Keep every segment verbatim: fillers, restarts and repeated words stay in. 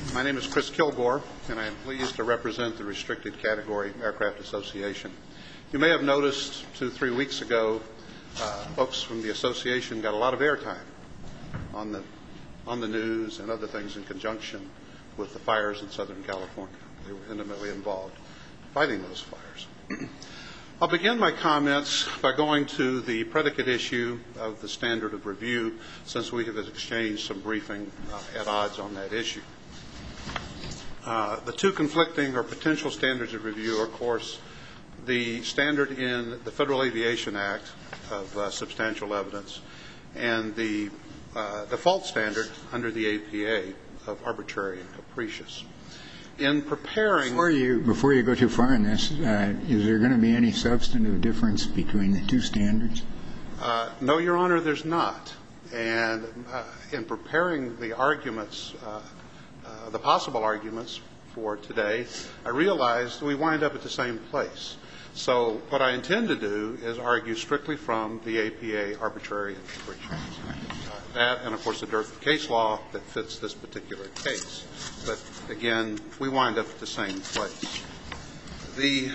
My name is Chris Kilgore, and I am pleased to represent the Restricted Category Aircraft Association. You may have noticed two, three weeks ago, uh, folks from the association got a lot of airtime on the on the news and other things in conjunction with the fires in Southern California. They were intimately involved fighting those fires. I'll begin my comments by going to the predicate issue of the standard of review, since we have exchanged some briefing uh, at odds on that issue. Uh, the two conflicting or potential standards of review are, of course, the standard in the Federal Aviation Act of uh, substantial evidence and the uh, default standard under the A P A of arbitrary and capricious. In preparing... Before you, before you go too far in this, uh, is there going to be any substantive difference between the two standards? Uh, no, Your Honor, there's not. And uh, in preparing the arguments, uh, uh, the possible arguments for today, I realized we wind up at the same place. So what I intend to do is argue strictly from the A P A arbitrary and capricious. Uh, that and, of course, the dearth of case law that fits this particular case. But, again, we wind up at the same place. The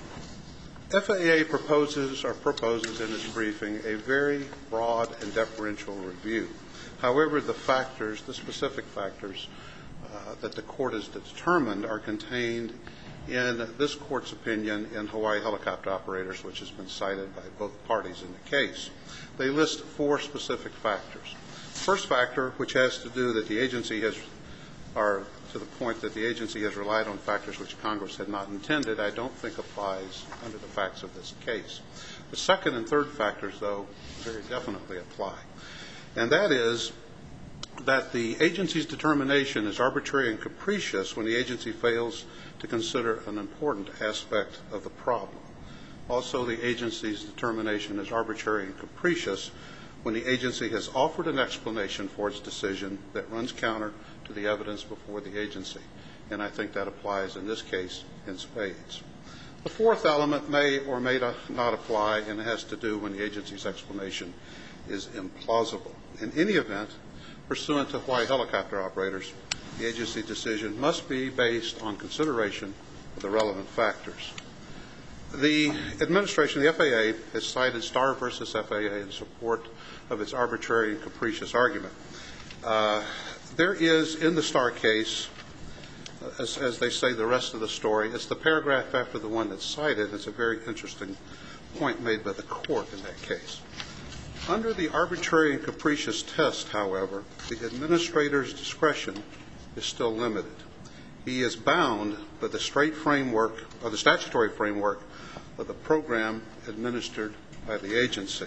F A A proposes or proposes in its briefing a very broad and deferential review. However, the factors, the specific factors uh, that the court has determined are contained in this court's opinion in Hawaii Helicopter Operators, which has been cited by both parties in the case. They list four specific factors. First factor, which has to do that the agency has, or to the point that the agency has relied on factors which Congress had not intended, I don't think applies under the facts of this case. The second and third factors, though, very definitely apply. And that is that the agency's determination is arbitrary and capricious when the agency fails to consider an important aspect of the problem. Also, the agency's determination is arbitrary and capricious when the agency has offered an explanation for its decision that runs counter to the evidence before the agency. And I think that applies in this case in spades. The fourth element may or may not apply, and it has to do when the agency's explanation is implausible. In any event, pursuant to Hawaii Helicopter Operators, the agency decision must be based on consideration of the relevant factors. The administration, the F A A, has cited Starr versus F A A in support of its arbitrary and capricious argument. Uh, there is, in the Starr case, as, as they say, the rest of the story. It's the paragraph after the one that's cited. It's a very interesting point made by the court in that case. Under the arbitrary and capricious test, however, the administrator's discretion is still limited. He is bound by the straight framework, or the statutory framework, of the program administered by the agency.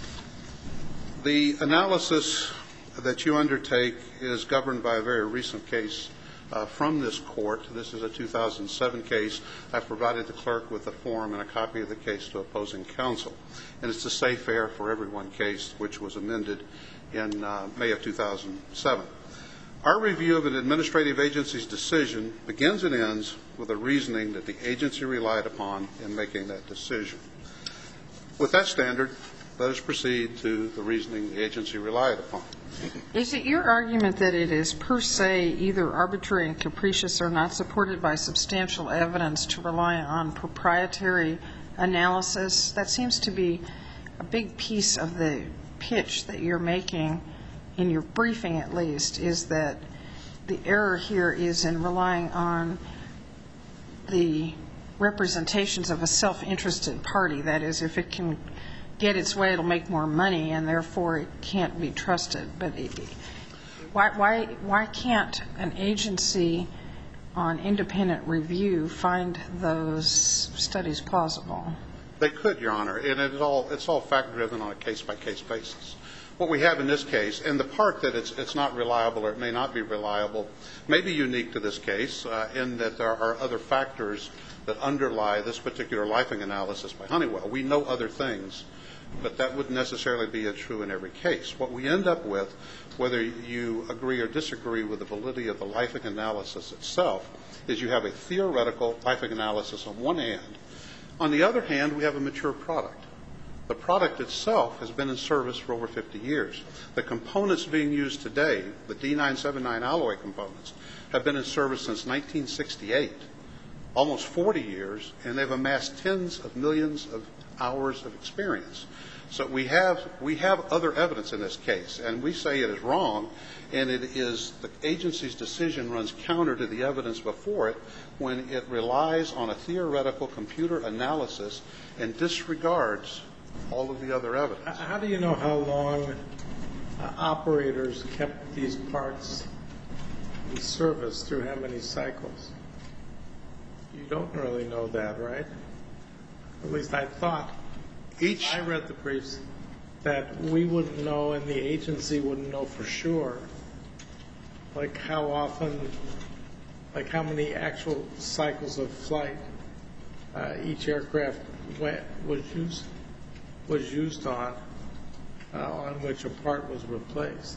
The analysis that you undertake is governed by a very recent case uh, from this court. This is a two thousand seven case. I've provided the clerk with a form and a copy of the case to opposing counsel. And it's the Safe Air for Everyone case, which was amended in uh, May of two thousand seven. Our review of an administrative agency's decision begins and ends with the reasoning that the agency relied upon in making that decision. With that standard, let us proceed to the reasoning the agency relied upon. Is it your argument that it is per se either arbitrary and capricious or not supported by substantial evidence to rely on proprietary analysis? That seems to be a big piece of the pitch that you're making, in your briefing at least, is that the error here is in relying on the representations of a self-interested party. That is, if it can get its way, it'll make more money, and therefore it can't be trusted. But it, why, why, why can't an agency on independent review find those studies plausible? They could, Your Honor, and it's all, it's all fact-driven on a case-by-case basis. What we have in this case, and the part that it's, it's not reliable or it may not be reliable, may be unique to this case uh, in that there are other factors that underlie this particular lifing analysis by Honeywell. We know other things, but that wouldn't necessarily be true in every case. What we end up with, whether you agree or disagree with the validity of the lifing analysis itself, is you have a theoretical lifing analysis on one hand. On the other hand, we have a mature product. The product itself has been in service for over fifty years. The components being used today, the D nine seventy-nine alloy components, have been in service since nineteen sixty-eight, almost forty years, and they've amassed tens of millions of hours of experience. So we have we have other evidence in this case, and we say it is wrong, and it is the agency's decision runs counter to the evidence before it when it relies on a theoretical computer analysis and disregards all of the other evidence. How do you know how long uh, operators kept these parts in service through how many cycles? You don't really know that, right? At least I thought. Each I read the briefs that we wouldn't know and the agency wouldn't know for sure, like how often, like how many actual cycles of flight uh, each aircraft went, was used was used on, uh, on which a part was replaced.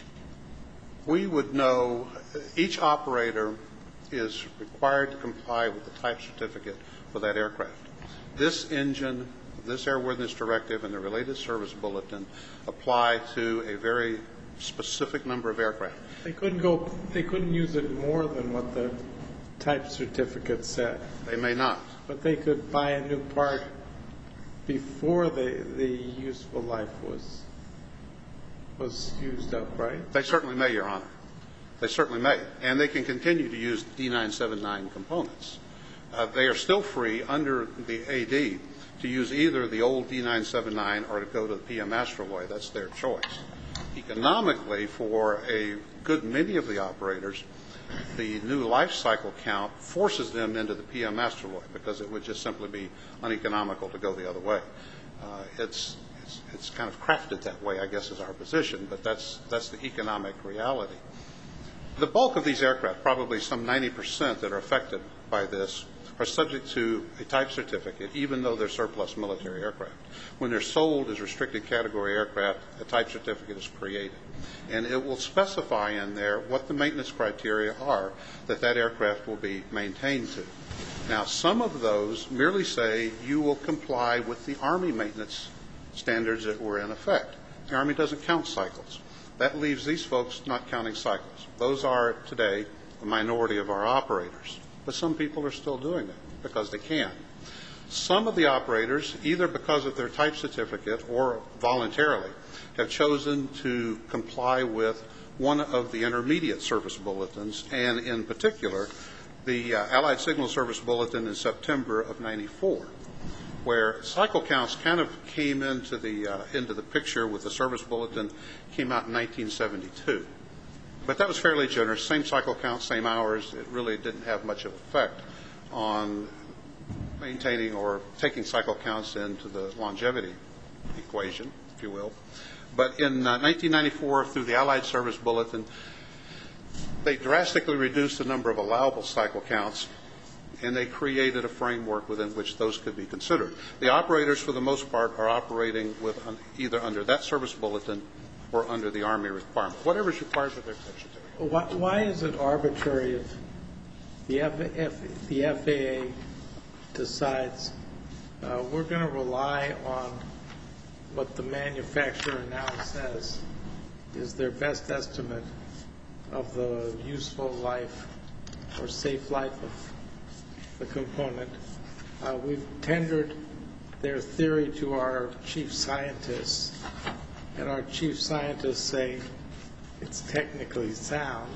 We would know, each operator is required to comply with the type certificate for that aircraft. This engine, this airworthiness directive, and the related service bulletin apply to a very specific number of aircraft. They couldn't go. They couldn't use it more than what the type certificate said. They may not. But they could buy a new part before the the useful life was was used up, right? They certainly may, Your Honor. They certainly may, and they can continue to use D nine seventy-nine components. Uh, they are still free under the A D to use either the old D nine seventy-nine or to go to the P M Astroloy. That's their choice. Economically, for a good many of the operators, the new life cycle count forces them into the P M Astroloy because it would just simply be uneconomical to go the other way. Uh, it's, it's, it's kind of crafted that way, I guess, is our position, but that's, that's the economic reality. The bulk of these aircraft, probably some ninety percent that are affected by this, are subject to a type certificate, even though they're surplus military aircraft. When they're sold as restricted category aircraft, a type certificate is created. And it will specify in there what the maintenance criteria are that that aircraft will be maintained to. Now, some of those merely say you will comply with the Army maintenance standards that were in effect. The Army doesn't count cycles. That leaves these folks not counting cycles. Those are, today, a minority of our operators. But some people are still doing it because they can. Some of the operators, either because of their type certificate or voluntarily, have chosen to comply with one of the intermediate service bulletins, and in particular, the uh, Allied Signal Service Bulletin in September of ninety-four, where cycle counts kind of came into the, uh, into the picture with the service bulletin, came out in nineteen seventy-two. But that was fairly generous. Same cycle count, same hours. It really didn't have much of effect on maintaining or taking cycle counts into the longevity equation, if you will. But in uh, nineteen ninety-four, through the Allied Service Bulletin, they drastically reduced the number of allowable cycle counts, and they created a framework within which those could be considered. The operators, for the most part, are operating with un- either under that service bulletin or under the Army requirement, whatever is required for their type certificate. Why, why is it arbitrary if the, F, F, the F A A decides uh, we're going to rely on what the manufacturer now says is their best estimate of the useful life or safe life of the component? Uh, we've tendered their theory to our chief scientists, and our chief scientists say it's technically sound.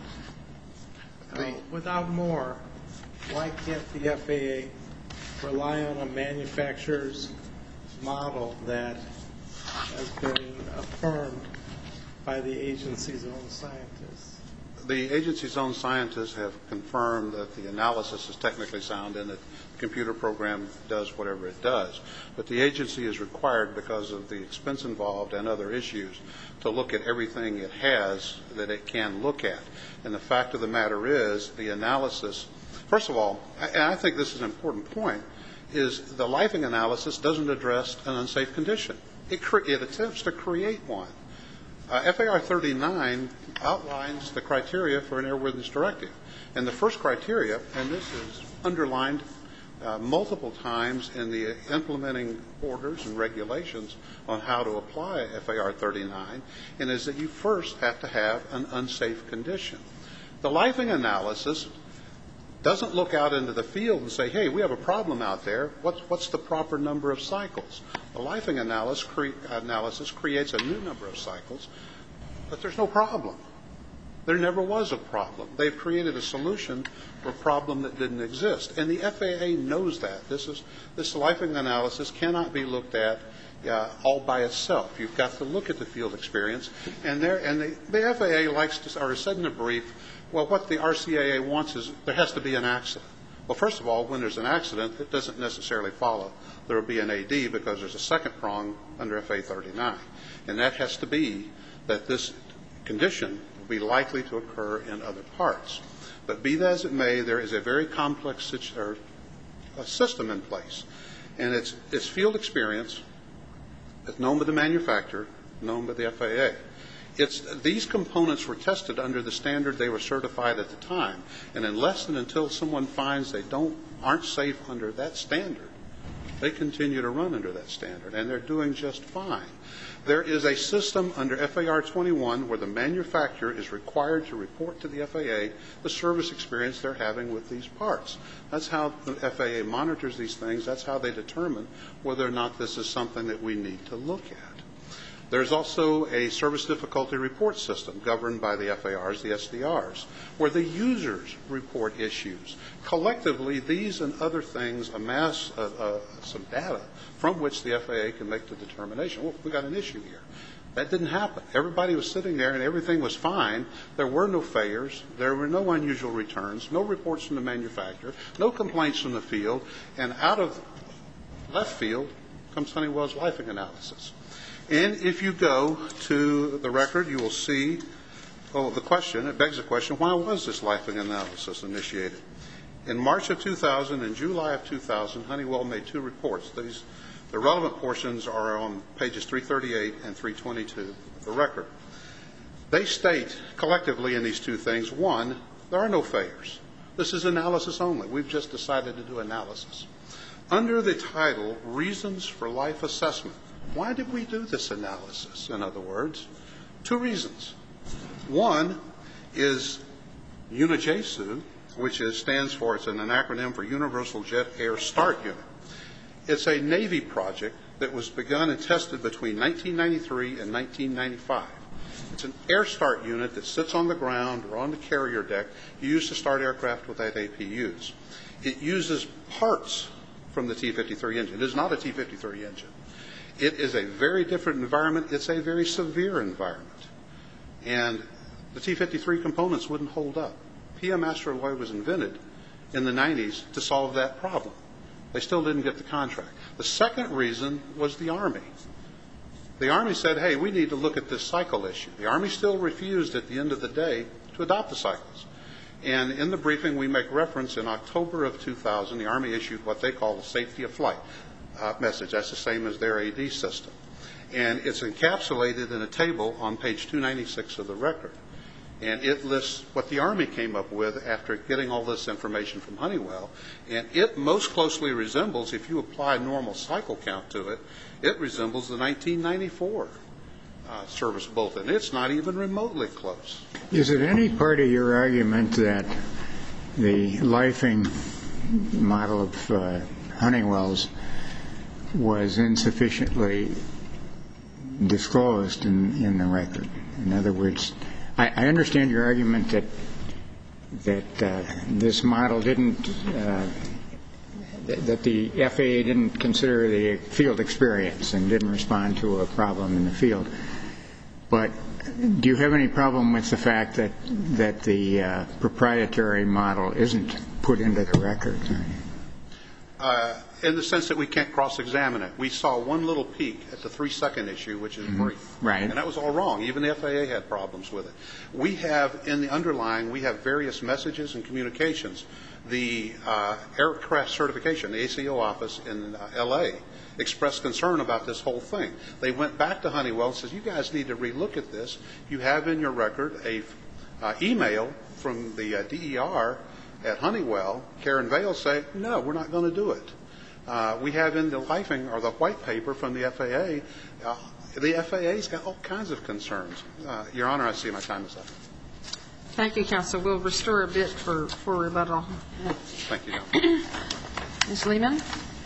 Uh, without more, why can't the F A A rely on a manufacturer's model that has been affirmed by the agency's own scientists? The agency's own scientists have confirmed that the analysis is technically sound and that the computer program does whatever it does. But the agency is required, because of the expense involved and other issues, to look at everything it has that it can look at. And the fact of the matter is, the analysis, first of all, and I think this is an important point, is the lifing analysis doesn't address an unsafe condition. It, cre- it attempts to create one. Uh, F A R thirty-nine outlines the criteria for an airworthiness directive. And the first criteria, and this is underlined uh, multiple times in the implementing orders and regulations on how to apply F A R thirty-nine, and is that you first have to have an unsafe condition. The lifing analysis doesn't look out into the field and say, hey, we have a problem out there. What's, what's the proper number of cycles? The lifing analysis, cre- analysis creates a new number of cycles, but there's no problem. There never was a problem. They've created a solution for a problem that didn't exist. And the F A A knows that. This is this lifing analysis cannot be looked at uh, all by itself. You've got to look at the field experience. And there, and the, the F A A likes to, or said in a brief, well, what the R C A A wants is there has to be an accident. Well, first of all, when there's an accident, it doesn't necessarily follow there will be an A D because there's a second prong under F A thirty-nine. And that has to be that this condition will be likely to occur in other parts. But be that as it may, there is a very complex situ- or a system in place. And it's, it's field experience. It's known by the manufacturer, known by the F A A. It's, these components were tested under the standard they were certified at the time. And unless and until someone finds they don't, aren't safe under that standard, they continue to run under that standard, and they're doing just fine. There is a system under F A R twenty-one where the manufacturer is required to report to the F A A the service experience they're having with these parts. That's how the F A A monitors these things. That's how they determine whether or not this is something that we need to look at. There's also a service difficulty report system governed by the F A Rs, the S D Rs, where the users report issues. Collectively, these and other things amass uh, uh, some data from which the F A A can make the determination, well, we got an issue here. That didn't happen. Everybody was sitting there and everything was fine. There were no failures. There were no unusual returns, no reports from the manufacturer, no complaints from the field, and out of left field comes Honeywell's lifing analysis. And if you go to the record, you will see, oh, the question, it begs the question, why was this lifing analysis initiated? In March of two thousand and July of two thousand, Honeywell made two reports. These, the relevant portions are on pages three thirty-eight and three twenty-two of the record. They state collectively in these two things, one, there are no failures. This is analysis only. We've just decided to do analysis. Under the title, Reasons for Life Assessment, why did we do this analysis, in other words? Two reasons. One is UNIJSU, which is, stands for, it's an acronym for Universal Jet Air Start Unit. It's a Navy project that was begun and tested between nineteen ninety-three and nineteen ninety-five. It's an air start unit that sits on the ground or on the carrier deck used to start aircraft without A P Us. It uses parts from the T fifty-three engine. It is not a T fifty-three engine. It is a very different environment. It's a very severe environment. And the T fifty-three components wouldn't hold up. P M Astroloy was invented in the nineties to solve that problem. They still didn't get the contract. The second reason was the Army. The Army said, hey, we need to look at this cycle issue. The Army still refused at the end of the day to adopt the cycles. And in the briefing, we make reference in October of two thousand, the Army issued what they call the safety of flight uh, message. That's the same as their A D system. And it's encapsulated in a table on page two ninety-six of the record. And it lists what the Army came up with after getting all this information from Honeywell. And it most closely resembles, if you apply normal cycle count to it, it resembles the nineteen ninety-four uh, service bulletin. It's not even remotely close. Is it any part of your argument that the lifing model of uh, Honeywell's was insufficiently disclosed in, in the record? In other words, I, I understand your argument that that uh, this model didn't, uh, th- that the F A A didn't consider the field experience and didn't respond to a problem in the field. But do you have any problem with the fact that that the uh, proprietary model isn't put into the record? Uh, in the sense that we can't cross-examine it. We saw one little peek at the three-second issue, which is Mm-hmm. brief. Right. And that was all wrong. Even the F A A had problems with it. We have, in the underlying, we have various messages and communications. The uh, aircraft certification, the A C O office in uh, L A, expressed concern about this whole thing. They went back to Honeywell and said, you guys need to relook at this. You have in your record a uh, email from the uh, D E R at Honeywell, Karen Vale, say, no, we're not going to do it. Uh, we have in the lifing, or the white paper from the F A A, uh, the F A A's got all kinds of concerns. Uh, Your Honor, I see my time is up. Thank you, counsel. We'll restore a bit for, for rebuttal. Thank you, Your Honor. Miz Lehman.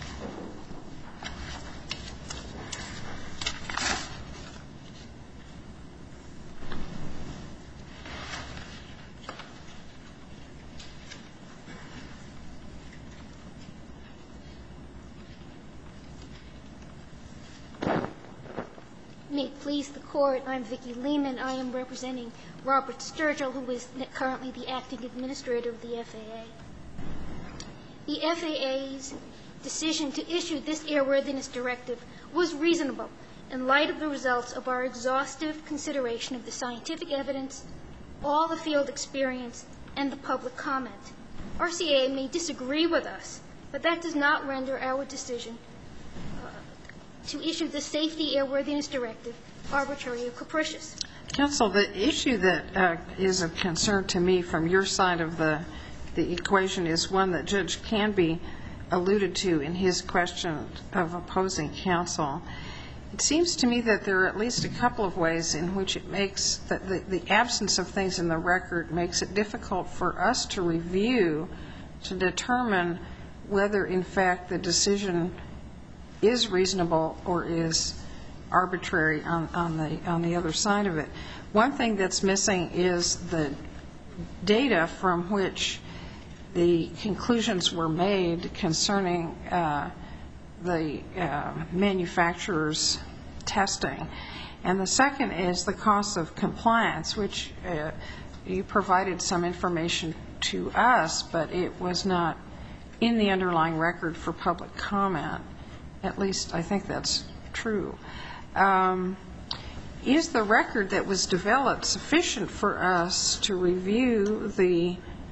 May it please the Court, I'm Vicki Lehman. I am representing Robert Sturgill, who is currently the acting administrator of the F A A. The F A A's decision to issue this airworthiness directive was reasonable in light of the results of our exhaustive consideration of the scientific evidence, all the field experience, and the public comment. R C A may disagree with us, but that does not render our decision to issue the Safety Airworthiness Directive arbitrary or capricious. Counsel, the issue that uh, is of concern to me from your side of the, the equation is one that Judge Canby alluded to in his question of opposing counsel. It seems to me that there are at least a couple of ways in which it makes the, the, the absence of things in the record makes it difficult for us to review to determine whether, in fact, the decision is reasonable or is arbitrary on, on the on the other side of it. One thing that's missing is the data from which the conclusions were made concerning uh, the uh, manufacturer's testing. And the second is the cost of compliance, which uh, you provided some information to us, but it was not in the underlying record for public comment. At least I think that's true. Um, is the record that was developed sufficient for us to review the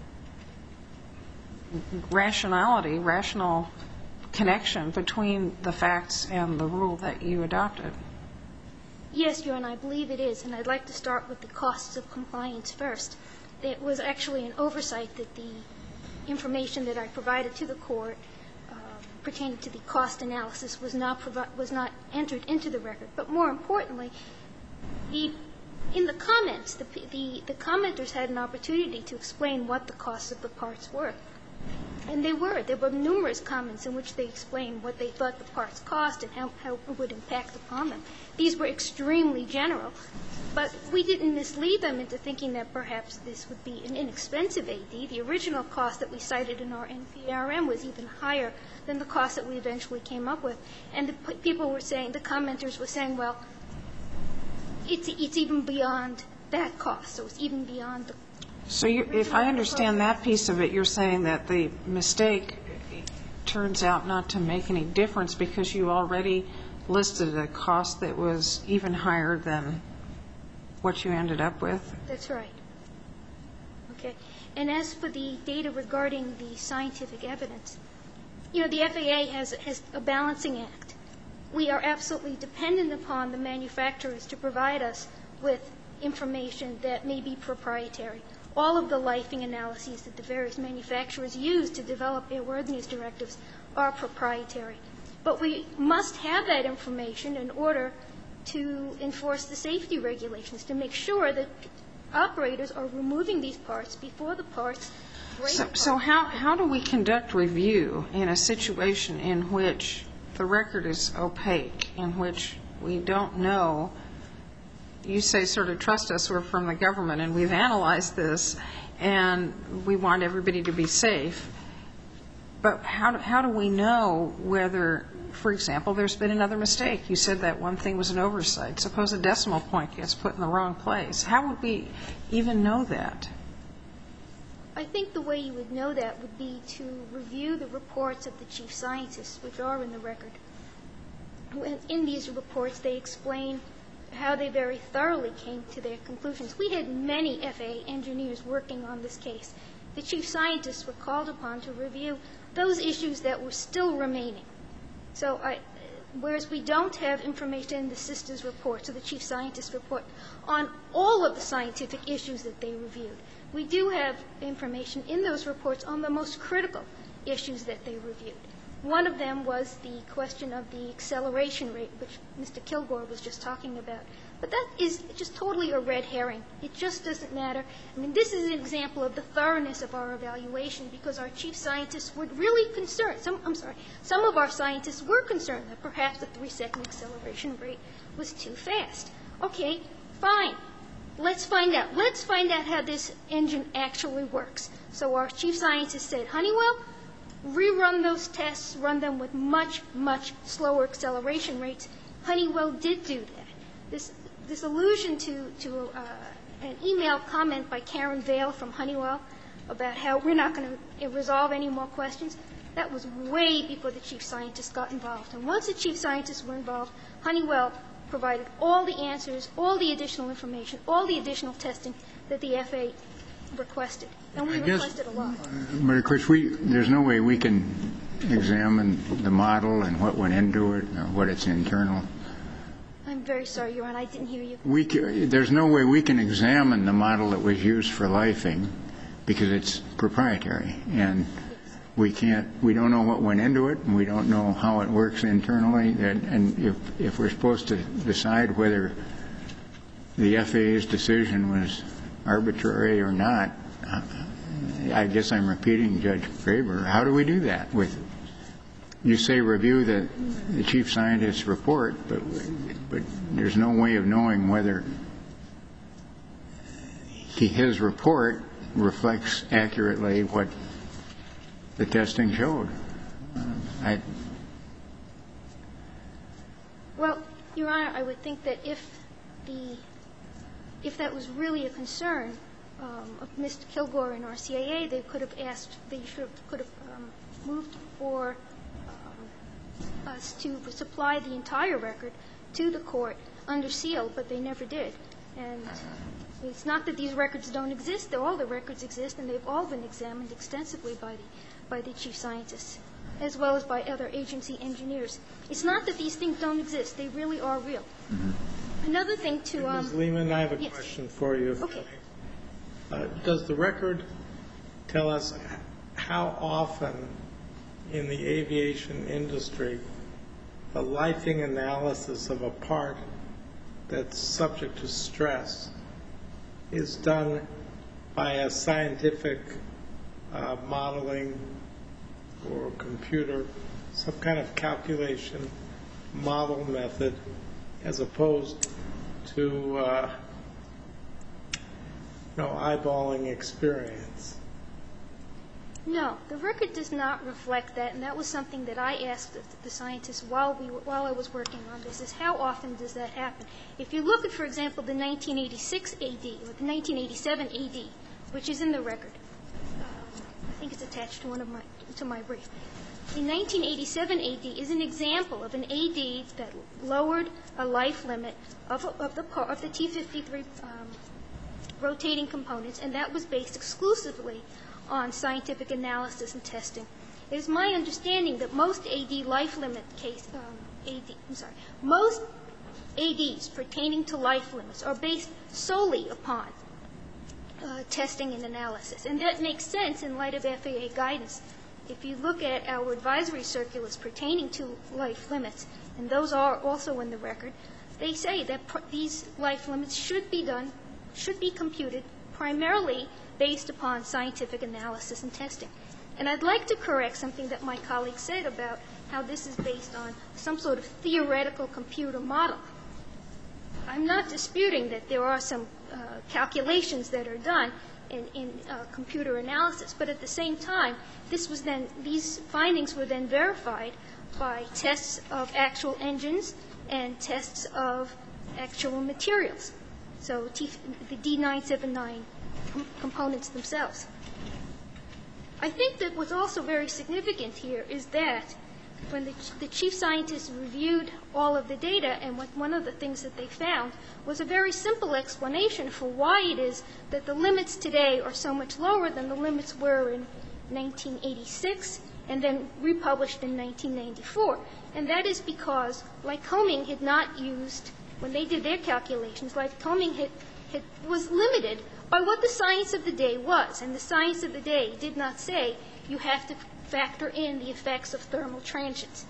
rationality, rational connection between the facts and the rule that you adopted? Yes, Your Honor, I believe it is, and I'd like to start with the costs of compliance first. It was actually an oversight that the information that I provided to the Court pertaining to the cost analysis was not provi- was not entered into the record. But more importantly, the, in the comments, the, the, the commenters had an opportunity to explain what the costs of the parts were. And they were. There were numerous comments in which they explained what they thought the parts cost and how, how it would impact upon them. These were extremely general. But we didn't mislead them into thinking that perhaps this would be an inexpensive A D. The original cost that we cited in our N P R M was even higher than the cost that we eventually came up with. And the p- people were saying, the commenters were saying, well, it's, it's even beyond that cost. So it's even beyond the So you, if I understand that piece of it, you're saying that the mistake turns out not to make any difference because you already listed a cost that was even higher than what you ended up with? That's right. Okay. And as for the data regarding the scientific evidence, you know, the F A A has, has a balancing act. We are absolutely dependent upon the manufacturers to provide us with information that may be proprietary. All of the lifing analyses that the various manufacturers use to develop airworthiness directives are proprietary. But we must have that information in order to enforce the safety regulations, to make sure that operators are removing these parts before the parts break So, apart. so how, how do we conduct review in a situation in which the record is opaque, in which we don't know? You say sort of trust us, we're from the government and we've analyzed this and we want everybody to be safe. But how do, how do we know whether, for example, there's been another mistake? You said that one thing was an oversight. Suppose a decimal point gets put in the wrong place. How would we even know that? I think the way you would know that would be to review the reports of the chief scientists, which are in the record. In these reports, they explain how they very thoroughly came to their conclusions. We had many F A A engineers working on this case. The chief scientists were called upon to review those issues that were still remaining. So I, whereas we don't have information in the sisters' report, so the chief scientist report, on all of the scientific issues that they reviewed, we do have information in those reports on the most critical issues that they reviewed. One of them was the question of the acceleration rate, which Mister Kilgore was just talking about. But that is just totally a red herring. It just doesn't matter. I mean, this is an example of the thoroughness of our evaluation because our chief scientists were really concerned. Some, I'm sorry, some of our scientists were concerned that perhaps the three-second acceleration rate was too fast. Okay, fine. Let's find out. Let's find out how this engine actually works. So our chief scientist said, Honeywell, rerun those tests, run them with much, much slower acceleration rates. Honeywell did do that. This, this allusion to, to uh, an email comment by Karen Vale from Honeywell about how we're not going to resolve any more questions, that was way before the chief scientists got involved. And once the chief scientists were involved, Honeywell provided all the answers, all the additional information, all the additional testing that the F A A requested. And we I guess, requested a lot. But of course, we, there's no way we can examine the model and what went into it, or what its internal. I'm very sorry, Your Honor, I didn't hear you. We can, there's no way we can examine the model that was used for lifing because it's proprietary. And we can't, we don't know what went into it, and we don't know how it works internally. And, and if, if we're supposed to decide whether the F A A's decision was arbitrary or not, I guess I'm repeating Judge Graber. How do we do that? With, you say review the, the chief scientist's report, but, but there's no way of knowing whether he, his report reflects accurately what the testing showed. Uh, I, well, Your Honor, I would think that if the if that was really a concern um, of Mister Kilgore and R C A A, they could have asked, they should have, could have um, moved for um, us to supply the entire record to the court under seal, but they never did. And it's not that these records don't exist. All the records exist, and they've all been examined extensively by the by the chief scientists, as well as by other agency engineers. It's not that these things don't exist. They really are real. Mm-hmm. Another thing to... Um, Miz Lehman, I have a yes. question for you. Okay. Uh, does the record tell us how often in the aviation industry the lifing analysis of a part that's subject to stress is done by a scientific uh, modeling or computer, some kind of calculation model method, as opposed to uh, you know, eyeballing experience? No, the record does not reflect that, and that was something that I asked the, the scientists while we were, while I was working on this, is how often does that happen? If you look at, for example, the nineteen eighty-six A D, or the nineteen eighty-seven A D, which is in the record, um, I think it's attached to one of my, to my brief. The nineteen eighty-seven A D is an example of an A D that lowered a life limit of, of the of the T fifty-three um, rotating components, and that was based exclusively on scientific analysis and testing. It is my understanding that most A D life limit case, um, A D, I'm sorry, most A Ds pertaining to life limits are based solely upon uh, testing and analysis, and that makes sense in light of F A A guidance. If you look at our advisory circulars pertaining to life limits, and those are also in the record, they say that pr- these life limits should be done, should be computed primarily based upon scientific analysis and testing. And I'd like to correct something that my colleague said about how this is based on some sort of theoretical computer model. I'm not disputing that there are some uh, calculations that are done in, in uh, computer analysis, but at the same time, this was then, these findings were then verified by tests of actual engines and tests of actual materials. So T, the D nine seventy-nine com- components themselves. I think that what's also very significant here is that when the, the chief scientists reviewed all of the data, and what, one of the things that they found was a very simple explanation for why it is that the limits today are so much lower than the limits were in nineteen eighty-six and then republished in nineteen ninety-four. And that is because Lycoming had not used, when they did their calculations, Lycoming had, had, was limited by what the science of the day was. And the science of the day did not say you have to factor in the effects of thermal transients.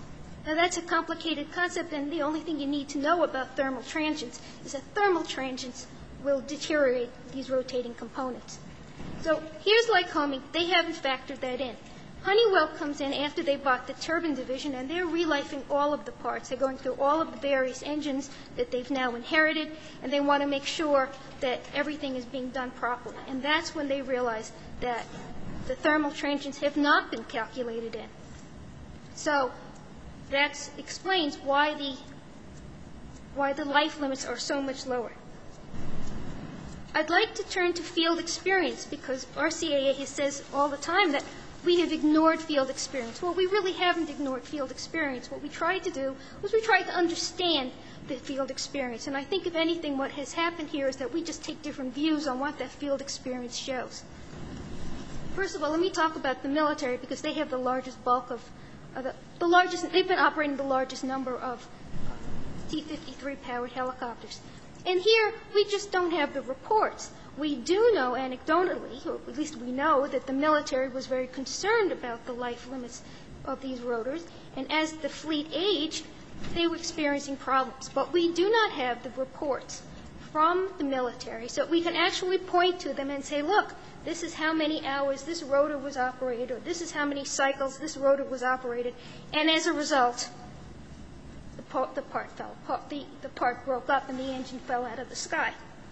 Now, that's a complicated concept, and the only thing you need to know about thermal transients is that thermal transients will deteriorate these rotating components. So here's Lycoming. They haven't factored that in. Honeywell comes in after they bought the turbine division, and they're relifing all of the parts. They're going through all of the various engines that they've now inherited, and they want to make sure that everything is being done properly. And that's when they realize that the thermal transients have not been calculated in. So that explains why the, why the life limits are so much lower. I'd like to turn to field experience, because R C A A says all the time that we have ignored field experience. Well, we really haven't ignored field experience. What we tried to do was we tried to understand the field experience. And I think, if anything, what has happened here is that we just take different views on what that field experience shows. First of all, let me talk about the military, because they have the largest bulk of, of the, the largest, they've been operating the largest number of T fifty-three powered helicopters. And here, we just don't have the reports. We do know anecdotally, or at least we know, that the military was very concerned about the life limits of these rotors. And as the fleet aged, they were experiencing problems. But we do not have the reports from the military, so we can actually point to them and say, look, this is how many hours this rotor was operated, or this is how many cycles this rotor was operated. And as a result, the part, the part fell apart, the, the part broke up and the engine fell out of the sky.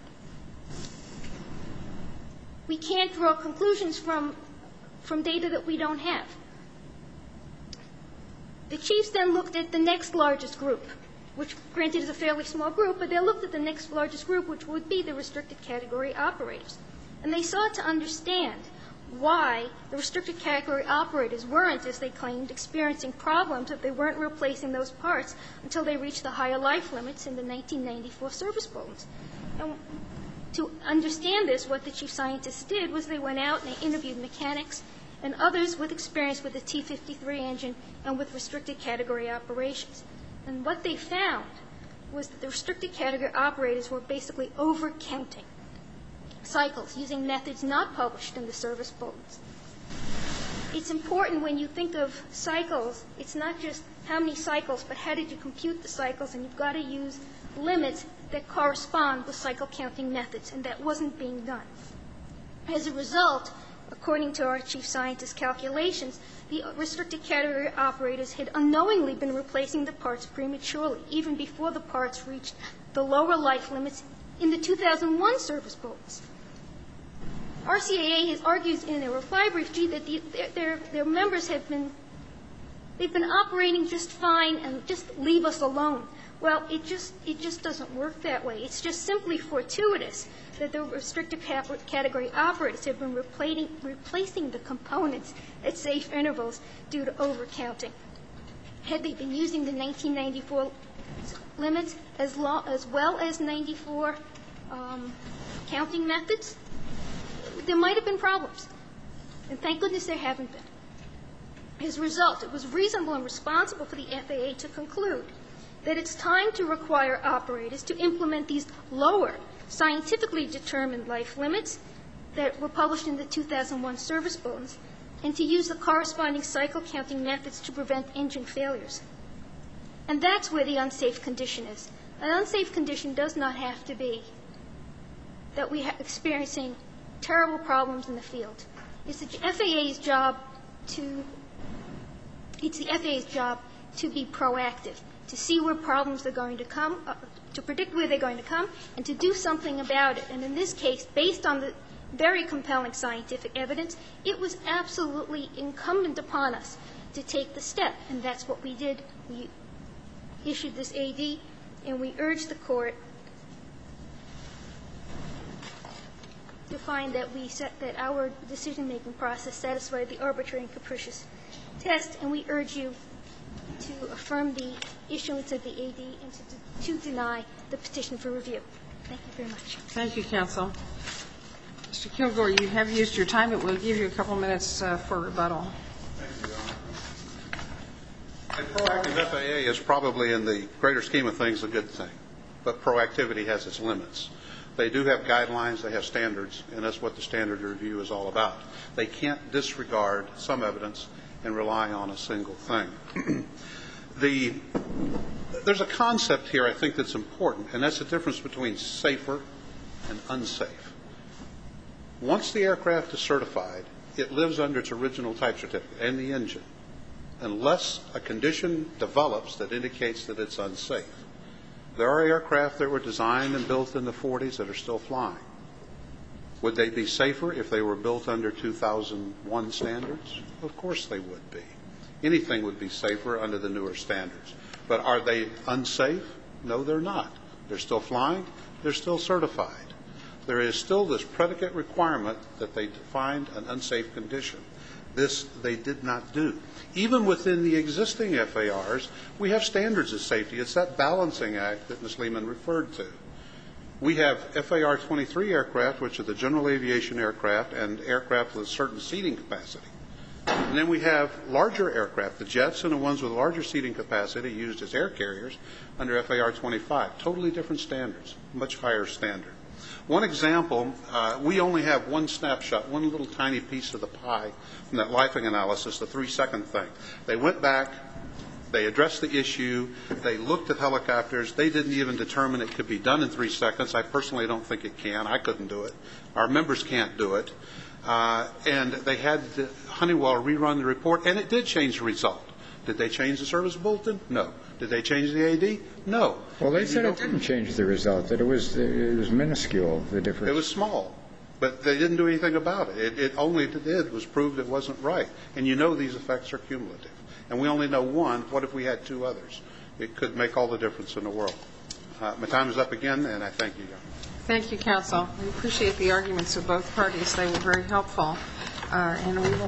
We can't draw conclusions from, from data that we don't have. The chiefs then looked at the next largest group, which granted is a fairly small group, but they looked at the next largest group, which would be the restricted category operators. And they sought to understand why the restricted category operators weren't, as they claimed, experiencing problems, that they weren't replacing those parts until they reached the higher life limits in the nineteen ninety-four service bulletins. And to understand this, what the chief scientists did was they went out and they interviewed mechanics and others with experience with the T fifty-three engine and with restricted category operations. And what they found was that the restricted category operators were basically overcounting cycles using methods not published in the service bulletins. It's important when you think of cycles, it's not just how many cycles, but how did you compute the cycles, and you've got to use limits that correspond with cycle counting methods, and that wasn't being done. As a result, according to our chief scientist's calculations, the restricted category operators had unknowingly been replacing the parts prematurely, even before the parts reached the lower life limits in the two thousand one service bulletins. R C A A has argued in their reply brief, gee, that the, their, their members have been, they've been operating just fine and just leave us alone. Well, it just, it just doesn't work that way. It's just simply fortuitous that the restricted category operators have been replacing, replacing the components at safe intervals due to overcounting. Had they been using the nineteen ninety-four limits as, long, as well as ninety-four um, counting methods, there might have been problems. And thank goodness there haven't been. As a result, it was reasonable and responsible for the F A A to conclude that it's time to require operators to implement these lower, scientifically determined life limits that were published in the two thousand one service bulletins, and to use the corresponding cycle counting methods to prevent engine failures. And that's where the unsafe condition is. An unsafe condition does not have to be that we are experiencing terrible problems in the field. It's the F A A's job to, it's the F A A's job to be proactive, to see where problems are going to come, uh, to predict where they're going to come, and to do something about it. And in this case, based on the very compelling scientific evidence, it was absolutely incumbent upon us to take the step, and that's what we did. We issued this A D, and we urged the court to find that we set, that our decision-making process satisfied the arbitrary and capricious test, and we urge you to affirm the issuance of the A D and to, to deny the petition for review. Thank you very much. Thank you, counsel. Mister Kilgore, you have used your time. It will give you a couple minutes uh, for rebuttal. Thank you, Your Honor. A proactive F A A is probably, in the greater scheme of things, a good thing, but proactivity has its limits. They do have guidelines, they have standards, and that's what the standard review is all about. They can't disregard some evidence and rely on a single thing. The, there's a concept here I think that's important, and that's the difference between safer and unsafe. Once the aircraft is certified, it lives under its original type certificate and the engine, unless a condition develops that indicates that it's unsafe. There are aircraft that were designed and built in the forties that are still flying. Would they be safer if they were built under two thousand one standards? Of course they would be. Anything would be safer under the newer standards. But are they unsafe? No, they're not. They're still flying. They're still certified. There is still this predicate requirement that they find an unsafe condition. This they did not do. Even within the existing F A Rs, we have standards of safety. It's that balancing act that Miz Lehman referred to. We have F A R twenty-three aircraft, which are the general aviation aircraft, and aircraft with a certain seating capacity. And then we have larger aircraft, the jets and the ones with larger seating capacity used as air carriers under F A R twenty-five. Totally different standards, much higher standard. One example, uh, we only have one snapshot, one little tiny piece of the pie from that lifing analysis, the three-second thing. They went back, they addressed the issue, they looked at helicopters. They didn't even determine it could be done in three seconds. I personally don't think it can. I couldn't do it. Our members can't do it. Uh, and they had the Honeywell rerun the report, and it did change the result. Did they change the service bulletin? No. Did they change the A D? No. Well, they said it didn't change the result, that it was it was minuscule, the difference. It was small, but they didn't do anything about it. It, it only did was prove it wasn't right. And you know these effects are cumulative. And we only know one. What if we had two others? It could make all the difference in the world. Uh, my time is up again, and I thank you. Thank you, counsel. We appreciate the arguments of both parties. They were very helpful. Uh, and we will